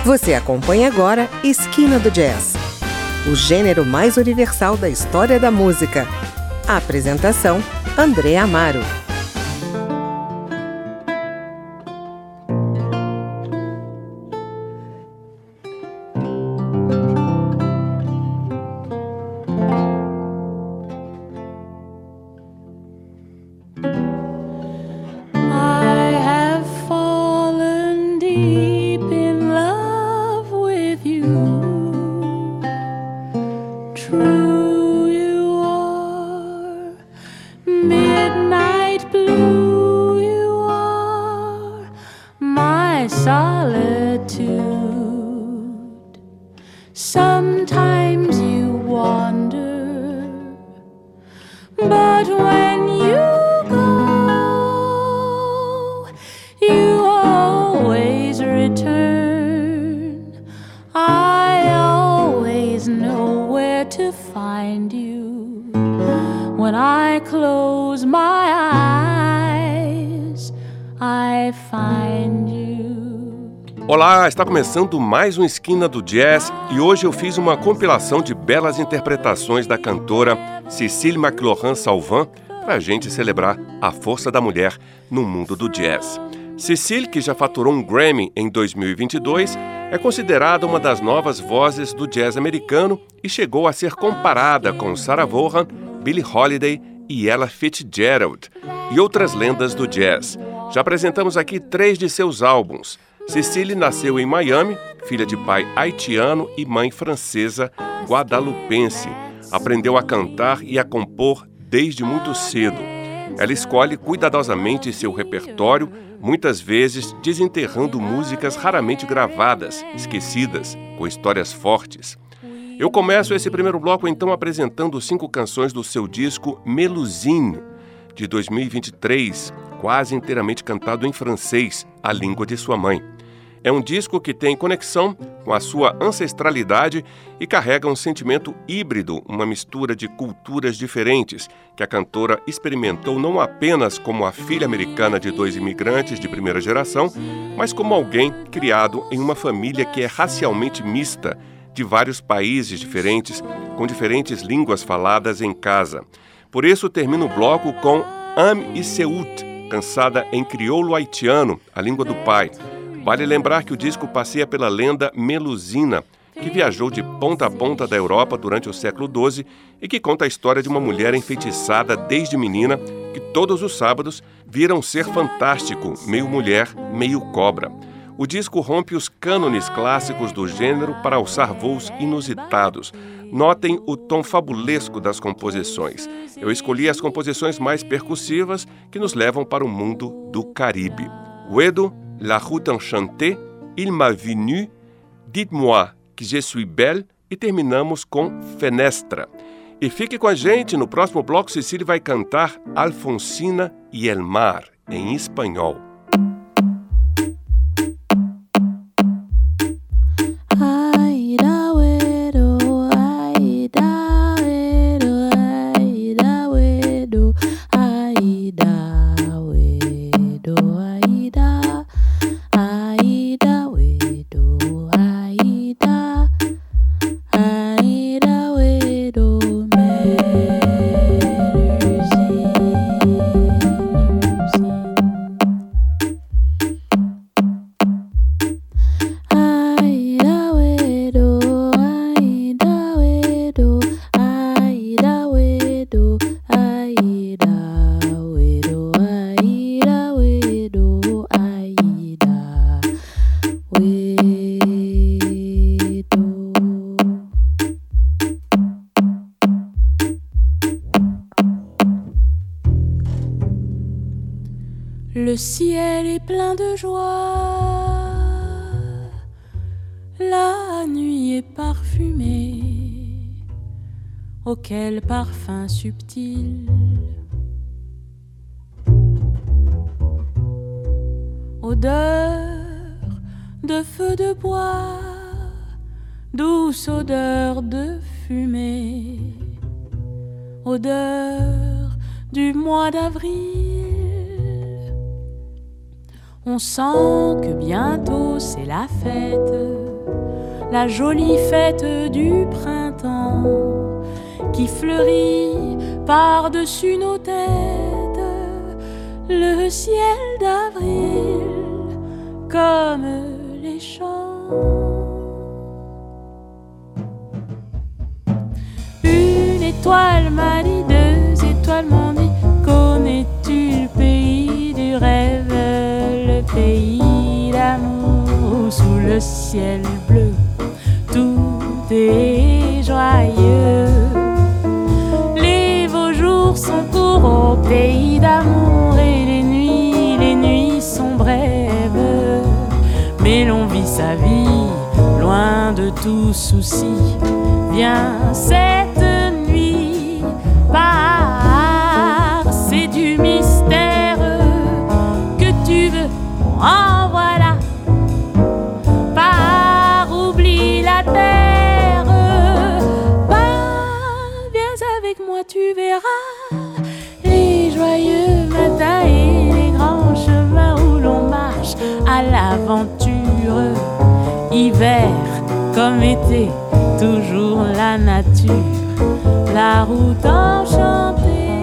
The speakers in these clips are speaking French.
Você acompanha agora Esquina do Jazz, o gênero mais universal da história da música. A apresentação, André Amaro. Sometimes you wander, but when you go, you always return. I always know where to find you. When I close my eyes, I find you. Olá, está começando mais um Esquina do Jazz e hoje eu fiz uma compilação de belas interpretações da cantora Cécile McLorin-Salvant para a gente celebrar a força da mulher no mundo do jazz. Cécile, que já faturou um Grammy em 2022, é considerada uma das novas vozes do jazz americano e chegou a ser comparada com Sarah Vaughan, Billie Holiday e Ella Fitzgerald e outras lendas do jazz. Já apresentamos aqui 3 de seus álbuns. Cécile nasceu em Miami, filha de pai haitiano e mãe francesa guadalupense. Aprendeu a cantar e a compor desde muito cedo. Ela escolhe cuidadosamente seu repertório, muitas vezes desenterrando músicas raramente gravadas, esquecidas, com histórias fortes. Eu começo esse primeiro bloco então apresentando 5 canções do seu disco Mélusine, de 2023, quase inteiramente cantado em francês, a língua de sua mãe. É um disco que tem conexão com a sua ancestralidade e carrega um sentimento híbrido, uma mistura de culturas diferentes, que a cantora experimentou não apenas como a filha americana de 2 imigrantes de primeira geração, mas como alguém criado em uma família que é racialmente mista, de vários países diferentes, com diferentes línguas faladas em casa. Por isso, termino o bloco com Ame e Seut, cantada em crioulo haitiano, a língua do pai. Vale lembrar que o disco passeia pela lenda melusina, que viajou de ponta a ponta da Europa durante o século XII e que conta a história de uma mulher enfeitiçada desde menina que todos os sábados vira um ser fantástico, meio mulher, meio cobra. O disco rompe os cânones clássicos do gênero para alçar voos inusitados. Notem o tom fabulesco das composições. Eu escolhi as composições mais percussivas que nos levam para o mundo do Caribe. Ouedo, La Route Enchantée, Il m'a vu nu, Dites-moi que je suis belle e terminamos com Fenestra. E fique com a gente, no próximo bloco Cécile vai cantar Alfonsina e el Mar, em espanhol. Le ciel est plein de joie, la nuit est parfumée, auquel parfum subtil, odeur de feu de bois, douce odeur de fumée, odeur du mois d'avril. On sent que bientôt c'est la fête, la jolie fête du printemps qui fleurit par-dessus nos têtes le ciel d'avril comme les champs. Une étoile m'a dit, deux étoiles m'ont dit, connais-tu le pays du rêve, le pays d'amour où sous le ciel bleu tout est joyeux. Les beaux jours sont courts au pays d'amour et les nuits sont brèves. Mais l'on vit sa vie loin de tout souci. Viens cette nuit, pars, c'est du mystère que tu veux, en voilà. Pars, oublie la terre, pars, viens avec moi, tu verras les joyeux matins et les grands chemins où l'on marche à l'aventure. Hiver comme été, toujours la nature, la route enchantée.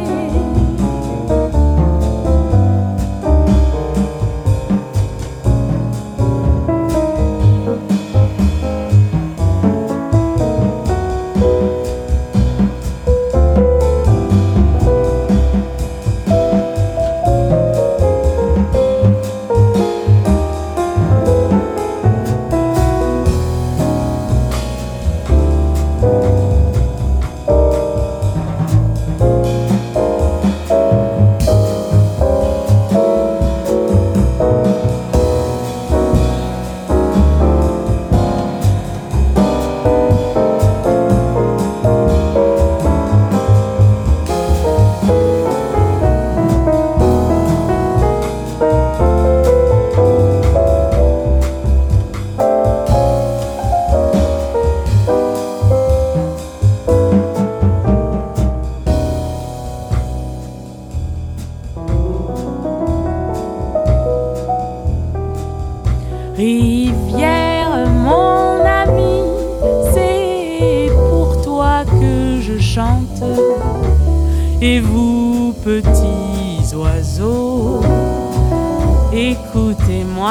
Rivière, mon ami, c'est pour toi que je chante. Et vous, petits oiseaux, écoutez-moi.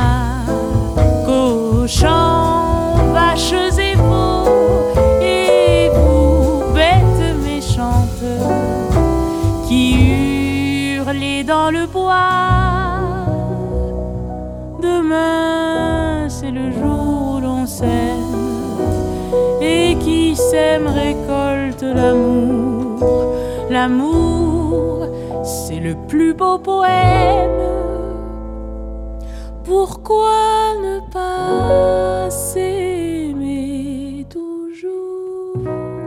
Cochons, vaches et veaux, et vous, bêtes méchantes, qui hurlez dans le bois. Demain, c'est le jour où l'on sème, et qui sème récolte l'amour. L'amour, c'est le plus beau poème. Pourquoi ne pas s'aimer toujours?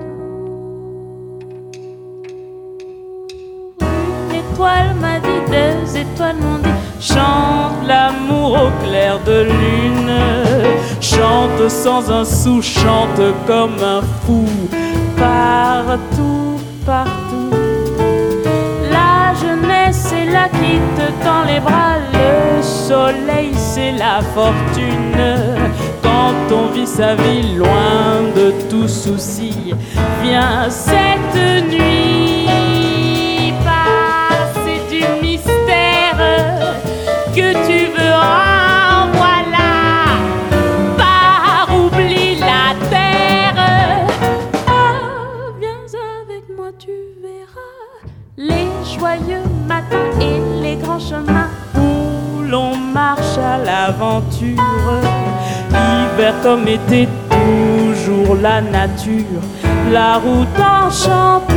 Une étoile m'a dit, deux étoiles m'ont dit, chante l'amour au clair de lune. Chante sans un sou, chante comme un fou. Partout, partout. La jeunesse est là qui te tend les bras. Le soleil c'est la fortune. Quand on vit sa vie loin de tout souci, viens cette nuit, passer du mystère que tu veux, en voilà. Pars, oublie la terre. Ah, viens avec moi, tu verras les joyeux matins et les grands chemins où l'on marche à l'aventure. Hiver comme été, toujours la nature, la route enchantée.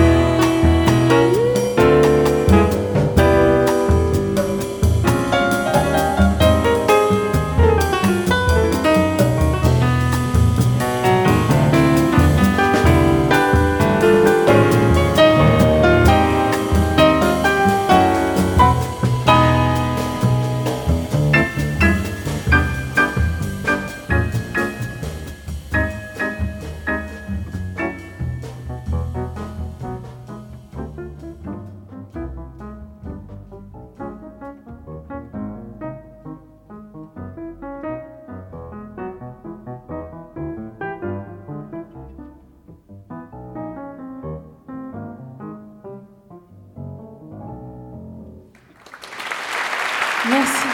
Merci.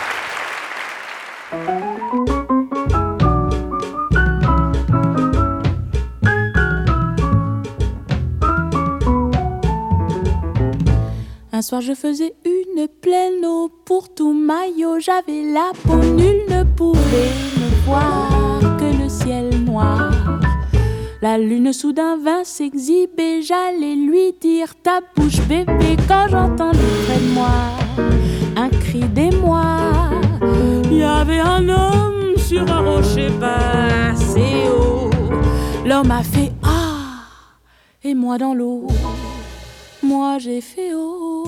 Un soir je faisais une pleine eau pour tout maillot, j'avais la peau, nul ne pouvait me voir que le ciel noir. La lune soudain vint s'exhiber, j'allais lui dire ta bouche bébé quand j'entendis près de moi un cri d'émoi. Il y avait un homme sur un rocher pas assez haut. L'homme a fait ah et moi dans l'eau, moi j'ai fait oh.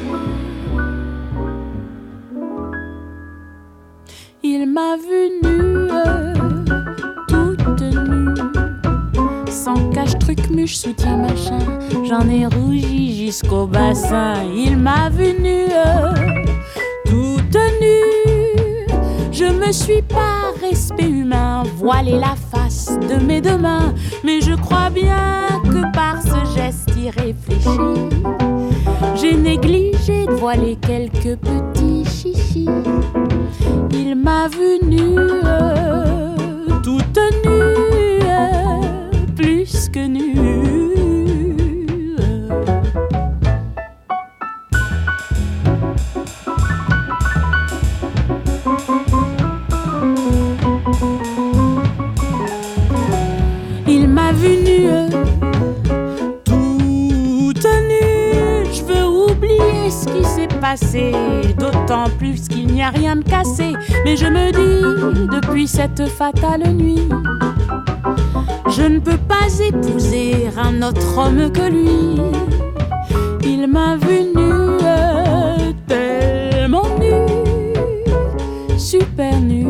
Il m'a vue nue, toute nue, sans cache-truc, muche, soutien, machin. J'en ai rougi jusqu'au bassin. Il m'a vue nue, toute nue. Je me suis par respect humain voilé la face de mes deux mains, mais je crois bien que par ce geste irréfléchi, j'ai négligé de voiler quelques petits chichis. Il m'a vue nue, toute nue, plus que nue. Il m'a vue nue, toute nue. Je veux oublier ce qui s'est passé, d'autant plus qu'il n'y a rien de cassé. Mais je me dis, depuis cette fatale nuit, je ne peux pas épouser un autre homme que lui. Il m'a vue nue, tellement nue, super nue.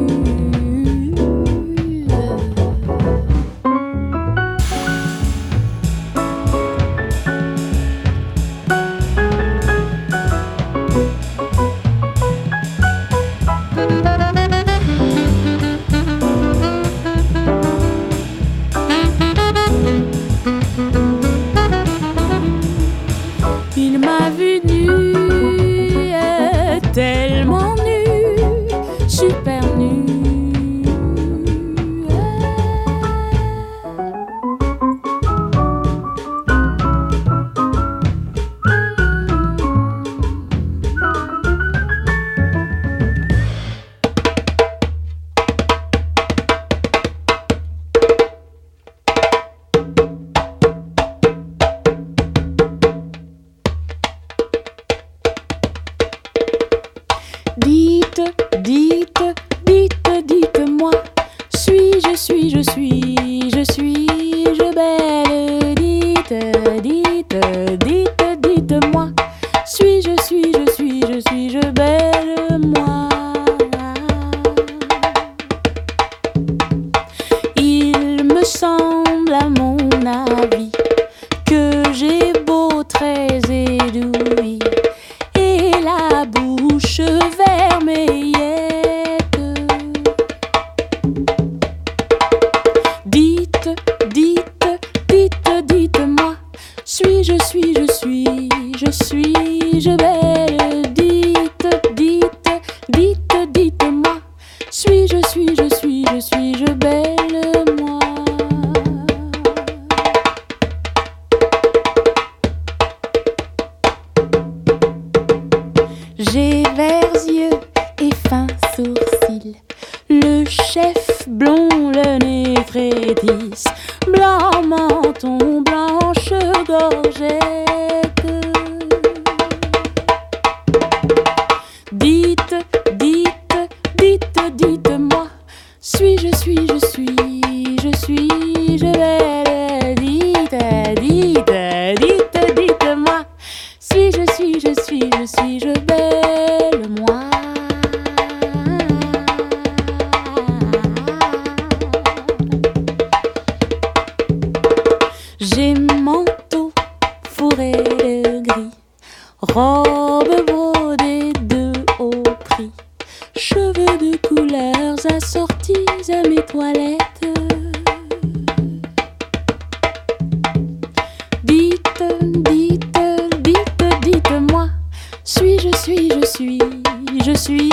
Dites-moi, suis-je belle? Dites-moi, suis-je belle, moi? Il me semble à mon avis que j'ai beau très édoui et la bouche vermeillette. Dites-moi, suis-je belle? Dites-moi, suis-je belle, moi? J'ai verts yeux et fins sourcils, le chef blond, le nez frétisse, blanc menton, blanche gorgette. Dites-moi, suis-je belle? Dites-moi, suis-je belle, moi? J'ai manteau fourré de gris, robe brodée de haut prix, cheveux de couleurs assortis à mes toilettes. Dites-moi, suis-je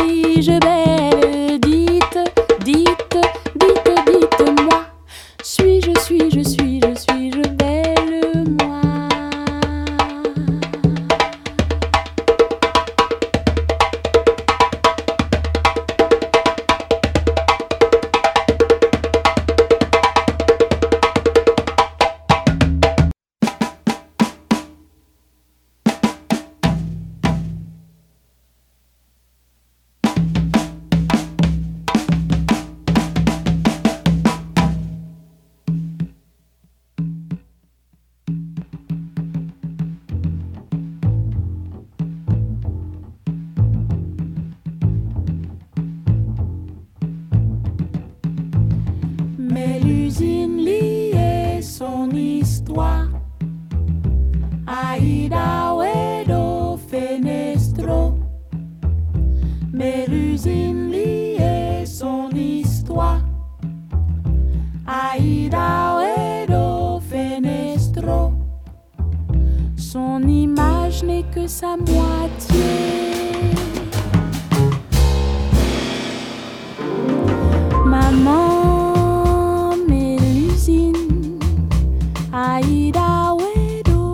Aida Wedo Fenestro, Mélusine liée son histoire. Aida Wedo Fenestro, son image n'est que sa moitié. Maman Mélusine, Aida Wedo,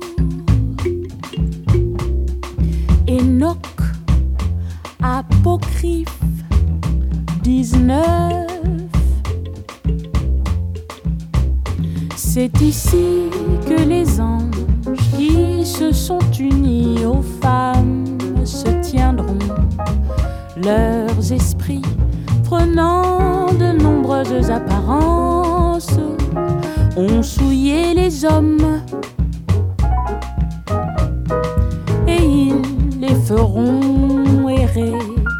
Enoch, Apocryphe 19. C'est ici que les anges qui se sont unis aux femmes se tiendront, leurs esprits prenant de nombreuses apparences, ont souillé les hommes et ils les feront errer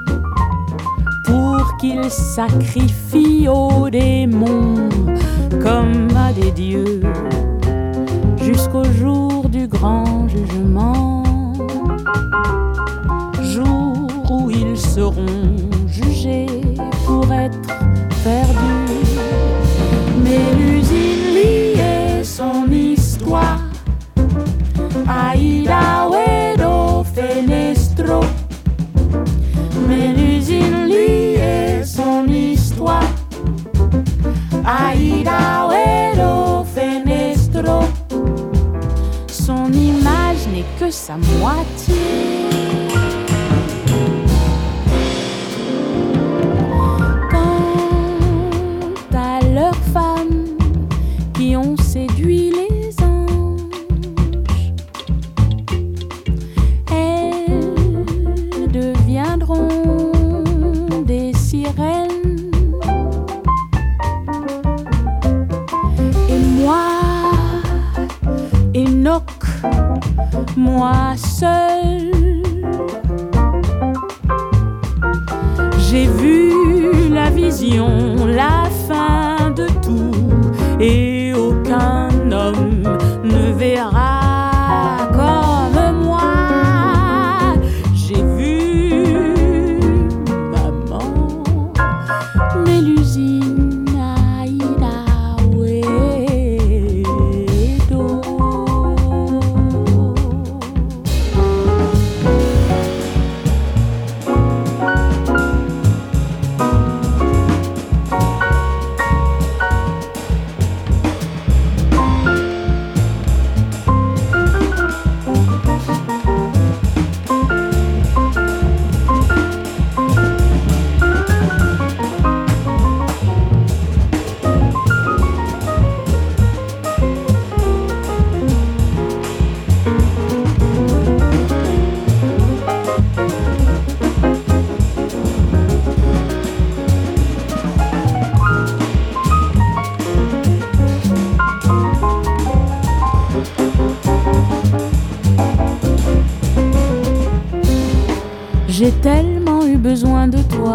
pour qu'ils sacrifient aux démons comme à des dieux jusqu'au jour du grand jugement, jour où ils seront jugés pour être perdus. Mélusine liée son histoire, Aida Wedo Fenestro. Mélusine liée son histoire, Aida Wedo Fenestro. Son image n'est que sa moitié. Qui ont séduit les anges, elles deviendront des sirènes. Et moi, Enoch, moi seul, j'ai vu la vision, la fin de tout. Et aucun homme ne verra comme moi. J'ai vu maman Mélusine Aida Wedo. J'ai tellement eu besoin de toi,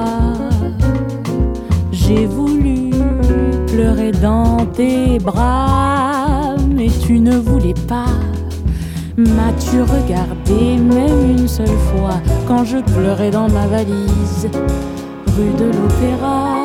j'ai voulu pleurer dans tes bras, mais tu ne voulais pas. M'as-tu regardé même une seule fois quand je pleurais dans ma valise, rue de l'Opéra?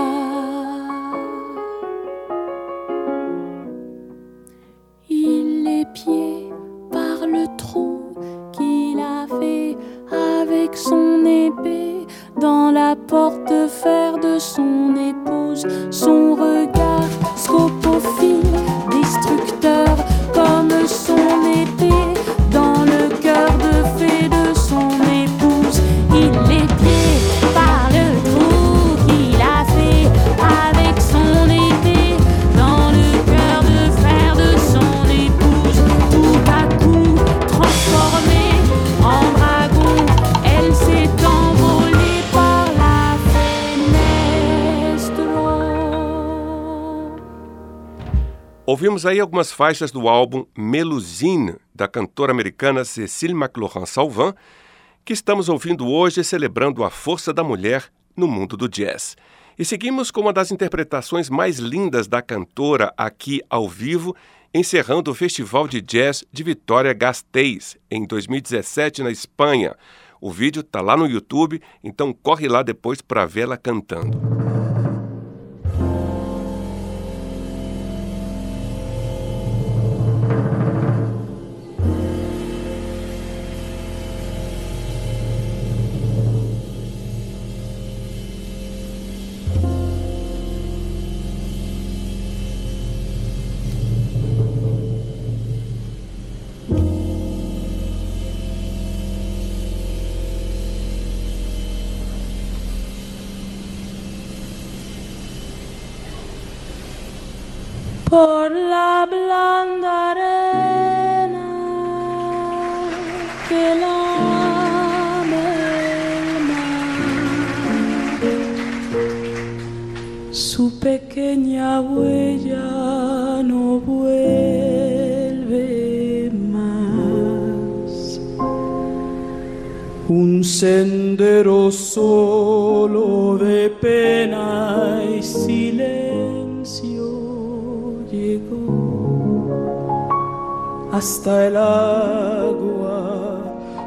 Il épiait par le trou qu'il a fait avec son épée dans la porte-fer de son épouse. Son regard scopophile, destructeur comme son épée dans le cœur de fée de son épouse. Il épiait par le trou qu'il a fait avec son épée dans le cœur de fer de son épouse. Tout à coup transformée en dragon, elle s'est envolée par la fenêtre. Ouvimos aí algumas faixas do álbum Mélusine, da cantora americana Cécile McLorin-Salvant, que estamos ouvindo hoje celebrando a força da mulher no mundo do jazz. E seguimos com uma das interpretações mais lindas da cantora aqui ao vivo encerrando o Festival de Jazz de Vitoria-Gasteiz, em 2017, na Espanha. O vídeo está lá no YouTube, então corre lá depois para vê-la cantando. Por la blanda arena que lame el mar, su pequeña huella no vuelve más. Un sendero solo de pena y silencio llegó hasta el agua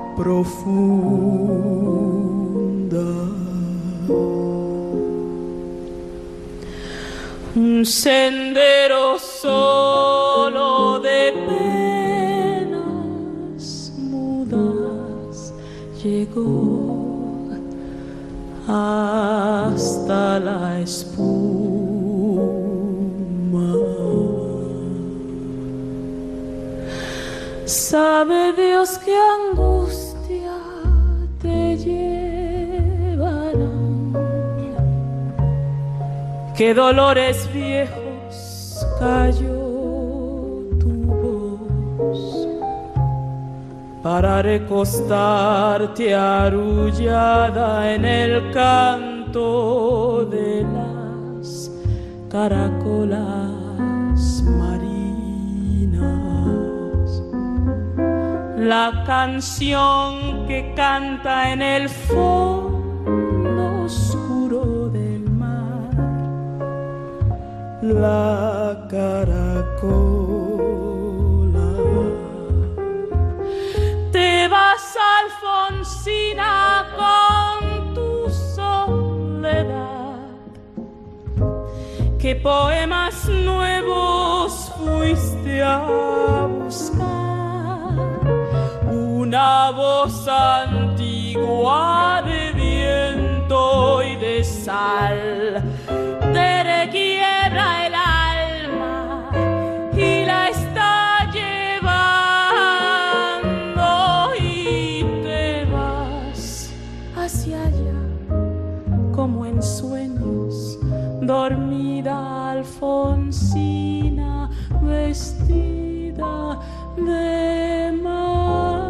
profunda. Un sendero solo de penas mudas llegó hasta la espuma. Sabe Dios qué angustia te llevarán, qué dolores viejos cayó tu voz para recostarte arrullada en el canto de las caracolas marinas. La canción que canta en el fondo oscuro del mar, la caracola. Te vas, Alfonsina, con tu soledad. ¿Qué poemas nuevos fuiste a buscar? Una voz antigua de viento y de sal te requiebra el alma y la está llevando, y te vas hacia allá como en sueños, dormida Alfonsina vestida de mar.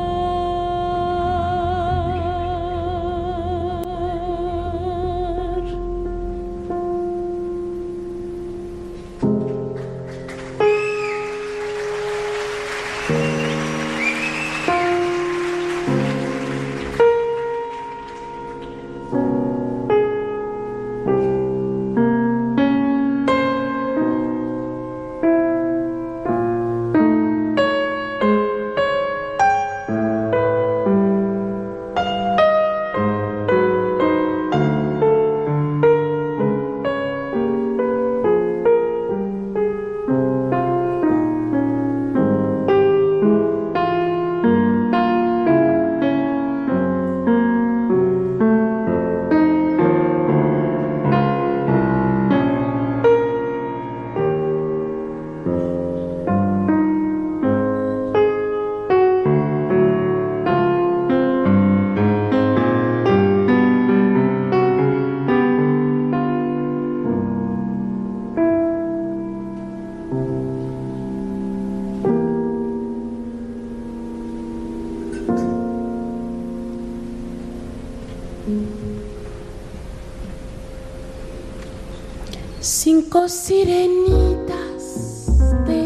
Cinco sirenitas te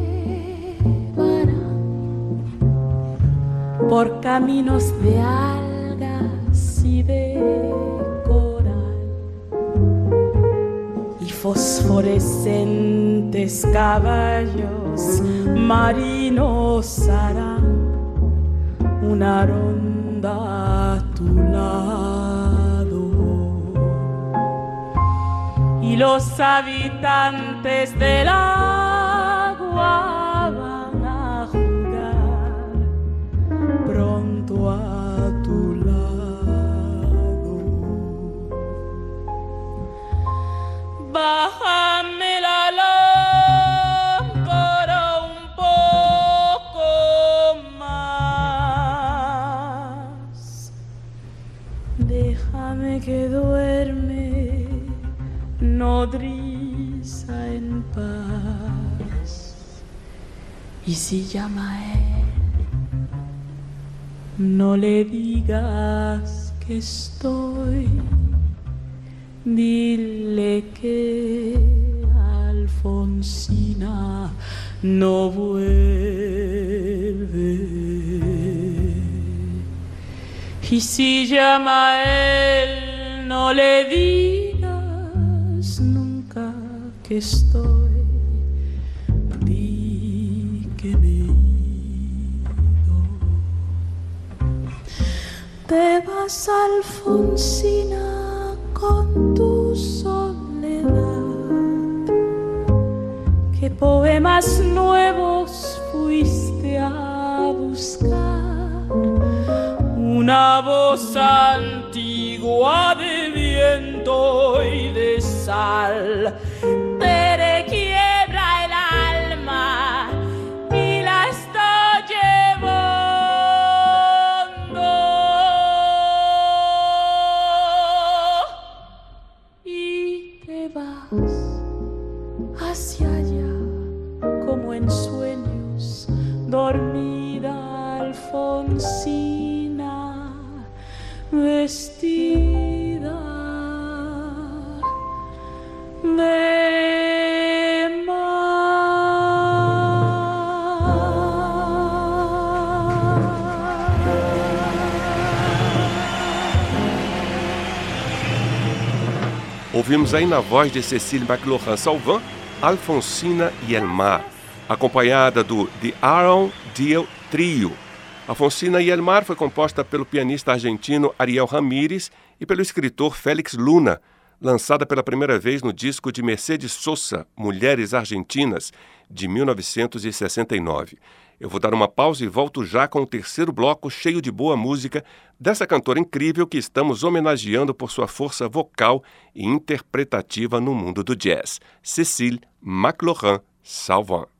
llevarán por caminos de algas y de coral, y fosforescentes caballos marinos harán una ronda a tu lado y los habitantes del agua van a jugar pronto a tu lado. Bájame la lámpara un poco más, déjame que duerme nodriza en paz. Y si llama a él, no le digas que estoy. Dile que Alfonsina no vuelve. Y si llama a él, no le digas nunca que estoy. Di que me he ido. Te vas, Alfonsina, con tu soledad. ¿Qué poemas nuevos fuiste a buscar? Una voz antigua de viento y de sal te requiebra el alma y la está llevando. Y te vas hacia allá como en sueños, dormida Alfonsina, vestida de Ouvimos aí na voz de Cécile McLorin-Salvant, Alfonsina e El Mar, acompanhada do The Aaron Deal Trio. Alfonsina y el Mar foi composta pelo pianista argentino Ariel Ramírez e pelo escritor Félix Luna, lançada pela primeira vez no disco de Mercedes Sosa, Mulheres Argentinas, de 1969. Eu vou dar uma pausa e volto já com o terceiro bloco cheio de boa música dessa cantora incrível que estamos homenageando por sua força vocal e interpretativa no mundo do jazz, Cécile McLorin-Salvant.